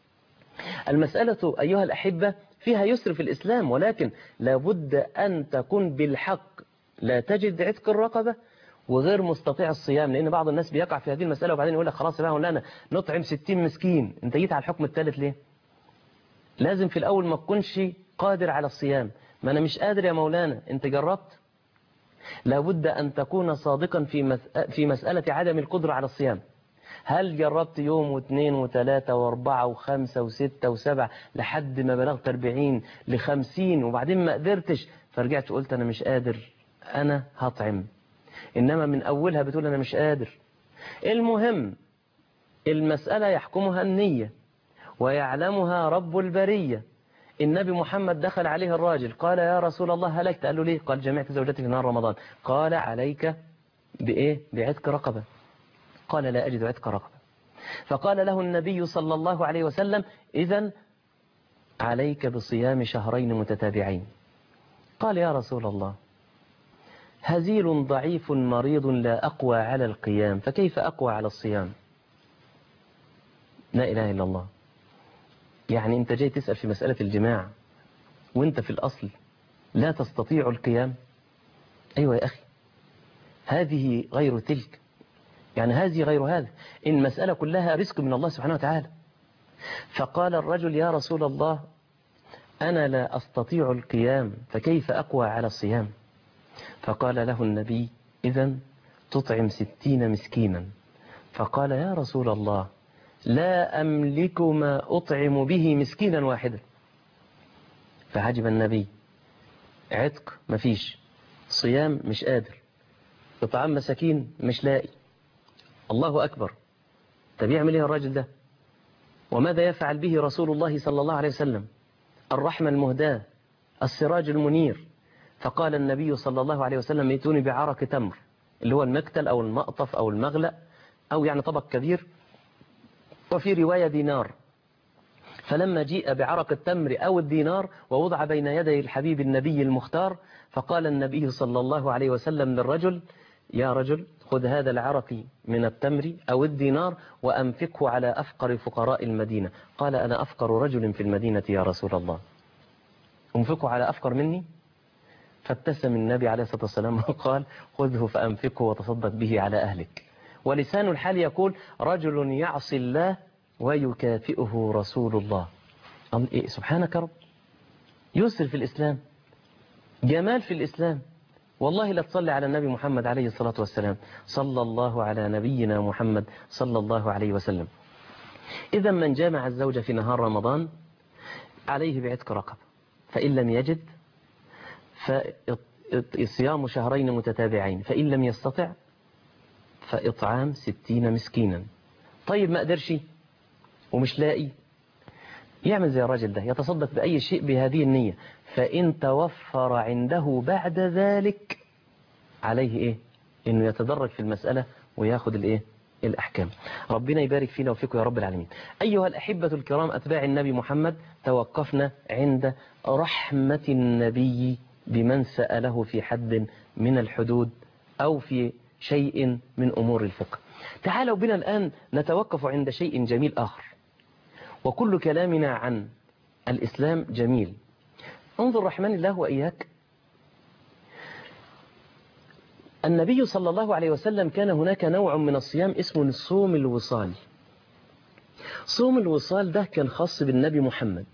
المسألة أيها الأحبة فيها يسر في الإسلام، ولكن لابد أن تكون بالحق، لا تجد عتق الرقبة وغير مستطيع الصيام، لأن بعض الناس بيقع في هذه المسألة وبعدين يقول لك خلاص بقى ولا أنا نطعم ستين مسكين. أنت جيت على الحكم الثالث ليه؟ لازم في الأول ما تكونش قادر على الصيام. ما أنا مش قادر يا مولانا، أنت جربت؟ لابد أن تكون صادقا في في مسألة عدم القدرة على الصيام. هل جربت يوم واثنين وثلاثة واربعة وخمسة وستة وسبعة لحد ما بلغت أربعين لخمسين وبعدين ما قدرتش فرجعت قلت أنا مش قادر أنا هطعم؟ إنما من أولها بتقول أنا مش قادر. المهم المسألة يحكمها النية ويعلمها رب البرية. النبي محمد دخل عليه الراجل قال يا رسول الله هلكت. قال له ليه؟ قال جمعت زوجتي في نهار رمضان. قال عليك بإيه؟ بعتق رقبة. قال لا أجد عتق رقبة. فقال له النبي صلى الله عليه وسلم إذن عليك بصيام شهرين متتابعين. قال يا رسول الله هزيل ضعيف مريض لا أقوى على القيام فكيف أقوى على الصيام؟ لا إله إلا الله. يعني أنت جاي تسأل في مسألة الجماع وأنت في الأصل لا تستطيع القيام؟ أيوة يا أخي، هذه غير تلك، يعني هذه غير هذا، إن المسألة كلها رزق من الله سبحانه وتعالى. فقال الرجل يا رسول الله أنا لا أستطيع القيام فكيف أقوى على الصيام؟ فقال له النبي إذن تطعم ستين مسكينا. فقال يا رسول الله لا أملك ما أطعم به مسكينا واحدا. فعجب النبي، عتق مفيش، صيام مش قادر، إطعام مساكين مش لاقي. الله أكبر. طب يعمل ايه الراجل ده؟ وماذا يفعل به رسول الله صلى الله عليه وسلم؟ الرحمة المهداة، السراج المنير. فقال النبي صلى الله عليه وسلم ائتوني بعرق تمر، اللي هو المكتل أو المقطف أو المغلأ أو يعني طبق كبير، وفي رواية دينار. فلما جيء بعرق التمر أو الدينار ووضع بين يدي الحبيب النبي المختار، فقال النبي صلى الله عليه وسلم للرجل يا رجل خذ هذا العرق من التمر أو الدينار وأنفقه على أفقر فقراء المدينة. قال أنا أفقر رجل في المدينة يا رسول الله، أنفقه على أفقر مني؟ فابتسم النبي عليه الصلاة والسلام وقال خذه فأنفقه وتصدق به على أهلك. ولسان الحال يقول رجل يعصي الله ويكافئه رسول الله. سبحانك رب، يسر في الإسلام، جمال في الإسلام. والله لا تصلي على النبي محمد عليه الصلاة والسلام. صلى الله على نبينا محمد صلى الله عليه وسلم. إذا من جامع الزوجة في نهار رمضان عليه بعتق رقبة، فإن لم يجد فصيام شهرين متتابعين، فإن لم يستطع فإطعام ستين مسكينا. طيب ما قدرش ومش لاقي، يعمل زي الراجل ده، يتصدق بأي شيء بهذه النية. فإن توفر عنده بعد ذلك عليه إيه؟ إنه يتدرج في المسألة وياخد الإيه؟ الأحكام. ربنا يبارك فينا وفيكم يا رب العالمين. أيها الأحبة الكرام أتباع النبي محمد، توقفنا عند رحمة النبي بمن سأله في حد من الحدود أو في شيء من أمور الفقه. تعالوا بنا الآن نتوقف عند شيء جميل آخر. وكل كلامنا عن الإسلام جميل. انظر رحمن الله وإياك، النبي صلى الله عليه وسلم كان هناك نوع من الصيام اسمه صوم الوصال. صوم الوصال ده كان خاص بالنبي محمد.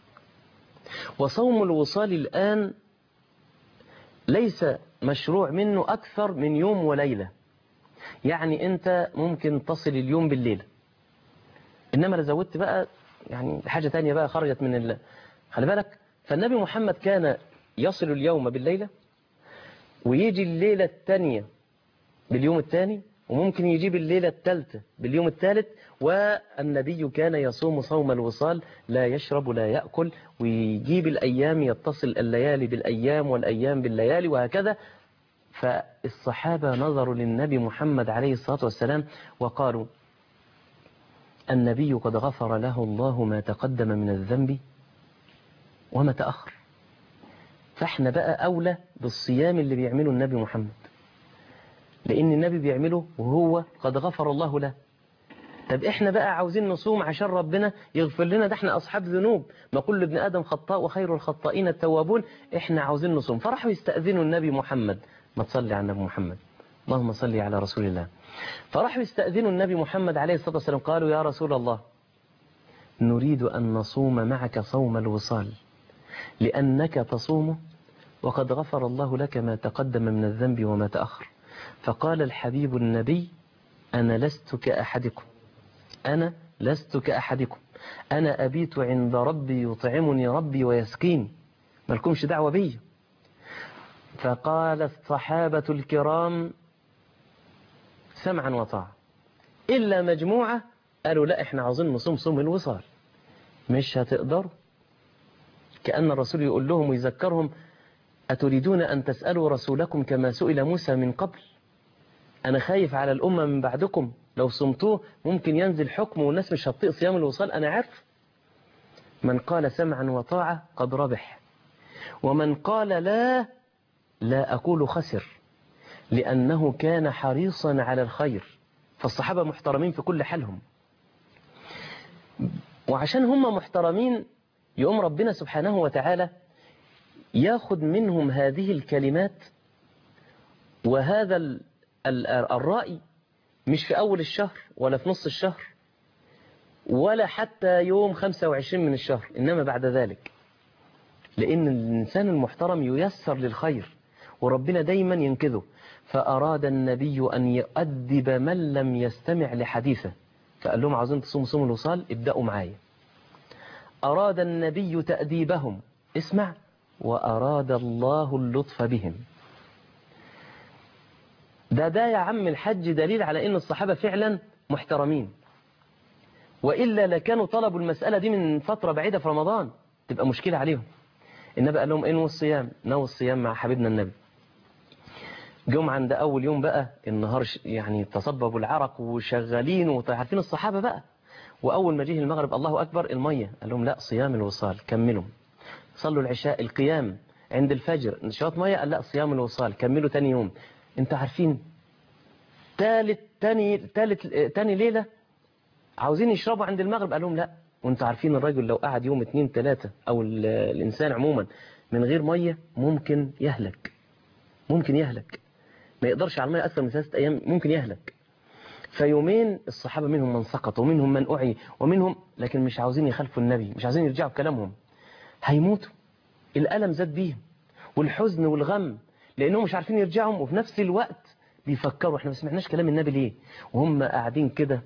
وصوم الوصال الآن ليس مشروع منه أكثر من يوم وليلة. يعني أنت ممكن تصل اليوم بالليلة، إنما لو زودت بقى يعني حاجة تانية بقى خرجت من الله. خلي بالك، فالنبي محمد كان يصل اليوم بالليلة ويجي الليلة الثانية باليوم الثاني، وممكن يجيب الليلة الثالثة باليوم الثالث. والنبي كان يصوم صوم الوصال، لا يشرب ولا يأكل، ويجيب الأيام، يتصل الليالي بالأيام والأيام بالليالي وهكذا. فالصحابة نظروا للنبي محمد عليه الصلاة والسلام وقالوا النبي قد غفر له الله ما تقدم من الذنب وما تأخر، فاحنا بقى أولى بالصيام اللي بيعمله النبي محمد، لأن النبي بيعمله وهو قد غفر الله له. طب احنا بقى عاوزين نصوم عشان ربنا يغفر لنا، ده احنا أصحاب ذنوب، ما كل ابن آدم خطاء وخير الخطائين التوابون. احنا عاوزين نصوم، فراحوا يستأذنوا النبي محمد. ما تصلي على النبي محمد، اللهم صلي على رسول الله. فراحوا يستأذنوا النبي محمد عليه الصلاة والسلام، قالوا يا رسول الله نريد أن نصوم معك صوم الوصال، لأنك تصوم وقد غفر الله لك ما تقدم من الذنب وما تأخر. فقال الحبيب النبي أنا لست كأحدكم، أنا لست كأحدكم، أنا أبيت عند ربي يطعمني ربي ويسقيني، ما لكمش دعوة بي. فقال الصحابة الكرام سمعا وطاعة، إلا مجموعة قالوا لا احنا عاوزين نصوم صوم الوصال. مش هتقدروا، كأن الرسول يقول لهم ويذكرهم: أتريدون أن تسألوا رسولكم كما سئل موسى من قبل؟ أنا خايف على الأمة من بعدكم، لو صمتوه ممكن ينزل حكم والناس مش هتطيق صيام الوصال. أنا عارف. من قال سمعا وطاعة قد ربح، ومن قال لا لا أقول خسر، لأنه كان حريصا على الخير. فالصحابة محترمين في كل حالهم، وعشان هم محترمين يقوم ربنا سبحانه وتعالى ياخد منهم هذه الكلمات وهذا ال ال الرأي مش في أول الشهر ولا في نص الشهر ولا حتى يوم خمسة وعشرين من الشهر، إنما بعد ذلك، لأن الإنسان المحترم ييسر للخير وربنا دايما ينكذه. فأراد النبي أن يؤدب من لم يستمع لحديثه، فقال لهم: عاوزين تصوموا صوم الوصال؟ ابدأوا معايا. أراد النبي تأديبهم، اسمع. وأراد الله اللطف بهم. ده ده يا عم الحج دليل على أن الصحابة فعلا محترمين، وإلا لكانوا طلبوا المسألة دي من فترة بعيدة في رمضان، تبقى مشكلة عليهم. النبي قال لهم: انووا الصيام. نووا الصيام مع حبيبنا النبي. جم عند أول يوم بقى النهار يعني تصببوا العرق وشغالين وعارفين الصحابة بقى، وأول ما جه المغرب الله أكبر المية، قال لهم: لا، صيام الوصال كملوا. صلوا العشاء، القيام عند الفجر، نشاط مية، قال: لا، صيام الوصال كملوا تاني يوم. انتوا عارفين تالت تاني تالت تاني ليلة عاوزين يشربوا عند المغرب، قال لهم: لا. وانتوا عارفين الرجل لو قعد يوم اتنين تلاتة أو الإنسان عموما من غير مية ممكن يهلك، ممكن يهلك، ما يقدرش على المية أكثر من ثلاثة أيام، ممكن يهلك. فيومين الصحابة منهم من سقط ومنهم من أعي ومنهم، لكن مش عاوزين يخالفوا النبي، مش عاوزين يرجعوا بكلامهم، هيموتوا. الألم زاد بيهم والحزن والغم لأنهم مش عارفين يرجعوا، وفي نفس الوقت بيفكروا: احنا ما سمعناش كلام النبي ليه؟ وهم قاعدين كده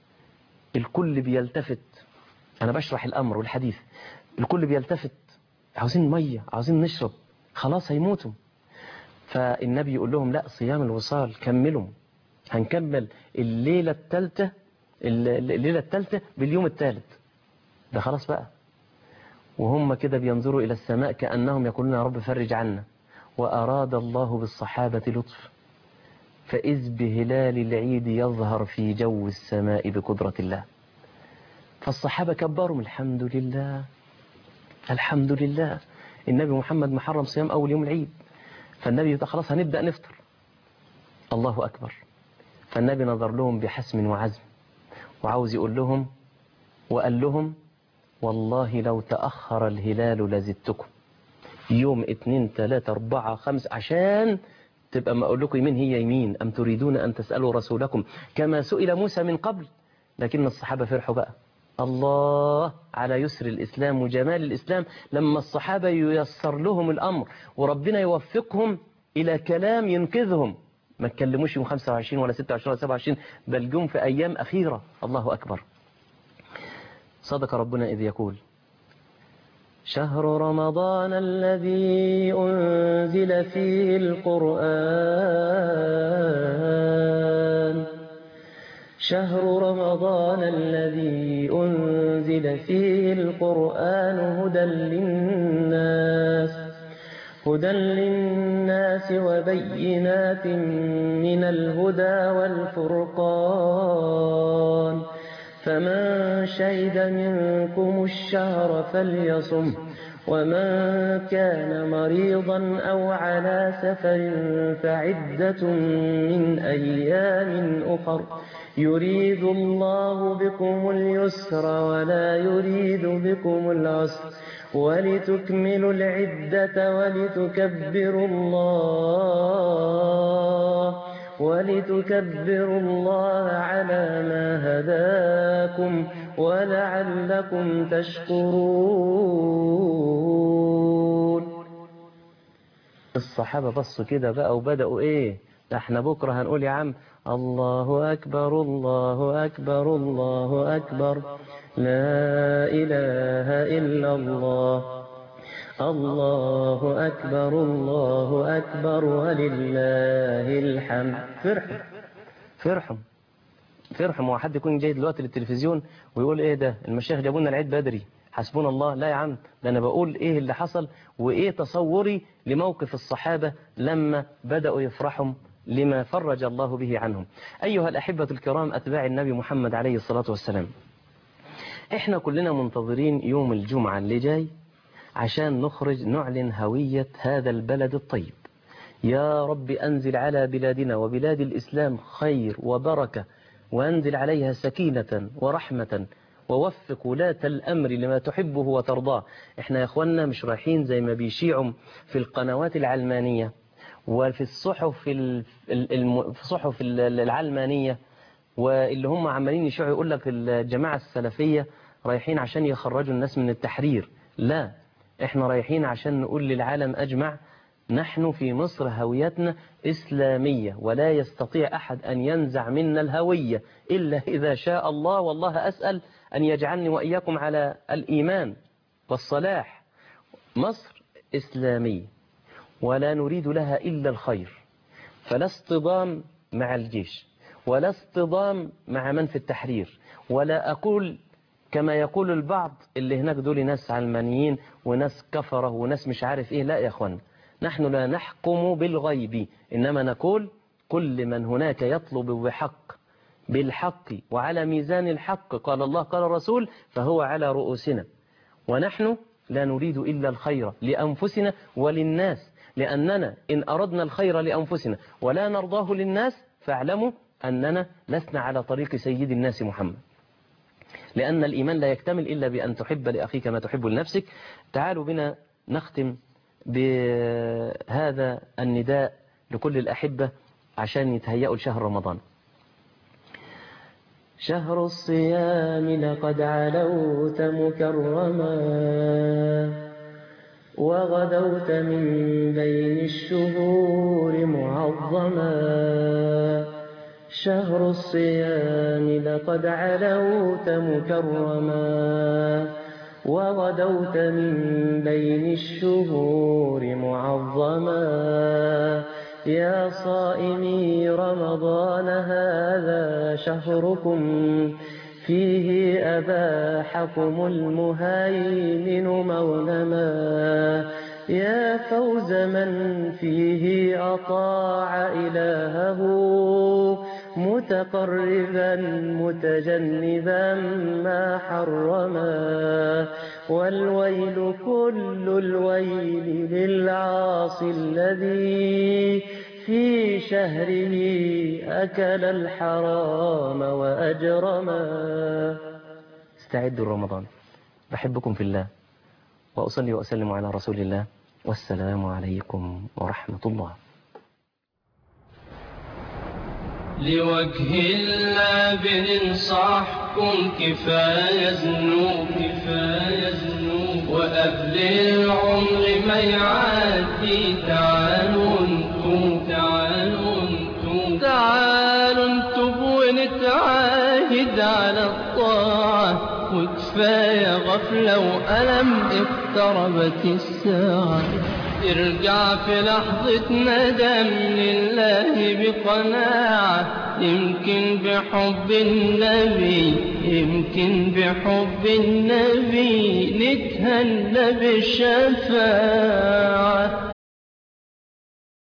الكل بيلتفت، أنا بشرح الأمر والحديث، الكل بيلتفت، عاوزين مية، عاوزين نشرب، خلاص هيموتوا. فالنبي يقول لهم: لا، صيام الوصال كملوا، هنكمل الليلة الثالثة الليلة الثالثة باليوم الثالث ده، خلاص بقى. وهم كده بينظروا إلى السماء كأنهم يقولون: يا رب فرج عنا. وأراد الله بالصحابة لطف، فإذ بهلال العيد يظهر في جو السماء بقدرة الله. فالصحابة كبروا: الحمد لله الحمد لله، النبي محمد محرم صيام أول يوم العيد. فالنبي خلاص هنبدأ نفطر. الله أكبر. فالنبي نظر لهم بحسم وعزم وعاوز يقول لهم، وقال لهم: والله لو تأخر الهلال لزدتكم يوم اتنين تلاتة اربعة خمس، عشان تبقى ما أقول لكم يمين هي يمين. أم تريدون أن تسألوا رسولكم كما سئل موسى من قبل؟ لكن الصحابة فرحوا بقى. الله على يسر الإسلام وجمال الإسلام لما الصحابة ييسر لهم الأمر وربنا يوفقهم إلى كلام ينقذهم. ما تكلموش يوم خمسة وعشرين ولا ستة وعشرين ولا سبعة وعشرين، بل جم في أيام أخيرة. الله أكبر. صدق ربنا إذ يقول: شهر رمضان الذي أنزل فيه القرآن شهر رمضان الذي أنزل فيه القرآن هدى للناس هدى للناس وبينات من الهدى والفرقان، فمن شهد منكم الشهر فليصم، ومن كان مريضا أو على سفر فعدة من أيام أخر، يريد الله بكم اليسر ولا يريد بكم العسر، ولتكملوا العدة ولتكبروا الله ولتكبروا الله على ما هداكم ولعلكم تشكرون. الصحابة بصوا كده بقى وبدأوا ايه؟ ده احنا بكرة هنقول يا عم: الله أكبر الله أكبر الله أكبر، لا إله إلا الله، الله أكبر الله أكبر ولله الحمد. فرحوا فرحوا فرحوا. ما حد يكون جاي دلوقتي للتلفزيون ويقول: ايه ده، المشايخ جابوا لنا العيد بدري، حسبنا الله. لا يا عم، ده أنا بقول إيه اللي حصل وإيه تصوري لموقف الصحابة لما بدأوا يفرحوا لما فرج الله به عنهم. أيها الأحبة الكرام أتباع النبي محمد عليه الصلاة والسلام، إحنا كلنا منتظرين يوم الجمعة اللي جاي عشان نخرج نعلن هوية هذا البلد الطيب. يا رب أنزل على بلادنا وبلاد الإسلام خير وبركة، وأنزل عليها سكينة ورحمة، ووفق ولاة الأمر لما تحبه وترضاه. إحنا يا أخوانا مش رايحين زي ما بيشيعوا في القنوات العلمانية وفي الصحف الصحف العلمانية، واللي هم عمالين يشيعوا يقول لك الجماعة السلفية رايحين عشان يخرجوا الناس من التحرير. لا، إحنا رايحين عشان نقول للعالم أجمع نحن في مصر هويتنا إسلامية، ولا يستطيع أحد أن ينزع منا الهوية إلا إذا شاء الله. والله أسأل أن يجعلني وإياكم على الإيمان والصلاح. مصر إسلامية ولا نريد لها إلا الخير، فلا اصطدام مع الجيش ولا اصطدام مع من في التحرير، ولا أقول كما يقول البعض اللي هناك دول ناس علمانيين وناس كفرة وناس مش عارف إيه. لا يا أخوان، نحن لا نحكم بالغيب، إنما نقول كل من هناك يطلب بحق بالحق وعلى ميزان الحق، قال الله قال الرسول، فهو على رؤوسنا. ونحن لا نريد إلا الخير لأنفسنا وللناس، لأننا إن أردنا الخير لأنفسنا ولا نرضاه للناس فاعلموا أننا لسنا على طريق سيد الناس محمد، لأن الإيمان لا يكتمل إلا بأن تحب لأخيك ما تحب لنفسك. تعالوا بنا نختم بهذا النداء لكل الأحبة عشان يتهيأوا لشهر رمضان. شهر الصيام لقد علوت مكرما، وغدوت من بين الشهور معظما. شهر الصيام لقد علوت مكرما، وغدوت من بين الشهور معظما. يا صائمي رمضان هذا شهركم، فيه أباحكم المهيمن مغنما. يا فوز من فيه أطاع إلهه، متقربا متجنبا ما حرما. والويل كل الويل للعاصي الذي في شهره أكل الحرام وأجرما. استعدوا رمضان. بحبكم في الله، وأصلي وأسلم على رسول الله، والسلام عليكم ورحمة الله. لوجه الله بننصحكم كفاية ذنوب كفاية ذنوب، وقبل العمر ما يعدي تعالوا انتم تعالوا انتم تعالوا انتم ونتعاهد على الطاعة. وكفاية غفلة وألم اقتربت الساعة، ارجع في لحظة ندم لله بقناعة. يمكن بحب النبي يمكن بحب النبي نتهنى بالشفاعة.